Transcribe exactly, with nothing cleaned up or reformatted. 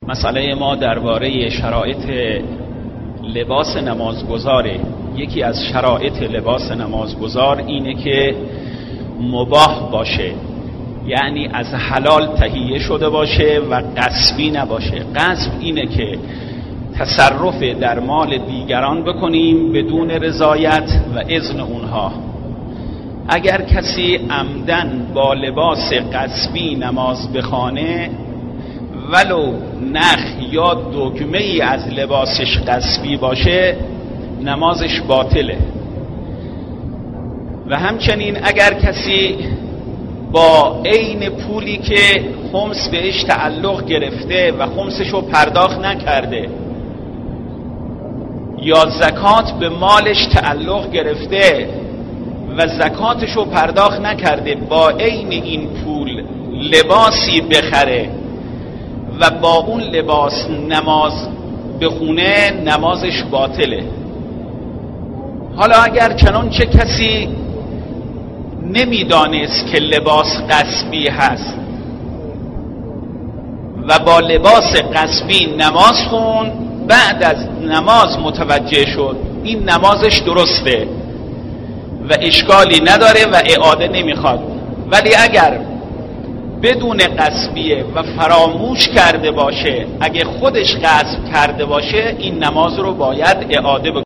مسئله ما درباره شرایط لباس نمازگزاره. یکی از شرایط لباس نمازگزار اینه که مباح باشه، یعنی از حلال تهیه شده باشه و غصبی نباشه. غصب اینه که تصرف در مال دیگران بکنیم بدون رضایت و اذن اونها. اگر کسی عمدن با لباس غصبی نماز بخوانه، ولو نخ یا دگمه ای از لباسش غصبی باشه، نمازش باطله. و همچنین اگر کسی با عین پولی که خمس بهش تعلق گرفته و خمسشو پرداخت نکرده، یا زکات به مالش تعلق گرفته و زکاتشو پرداخت نکرده، با عین این پول لباسی بخره و با اون لباس نماز بخونه، نمازش باطله. حالا اگر چنانچه کسی نمیدانست که لباس غصبی هست و با لباس غصبی نماز خون، بعد از نماز متوجه شد، این نمازش درسته و اشکالی نداره و اعاده نمیخواد. ولی اگر بدون غصبیه و فراموش کرده باشه، اگه خودش غصب کرده باشه، این نماز رو باید اعاده بکنه.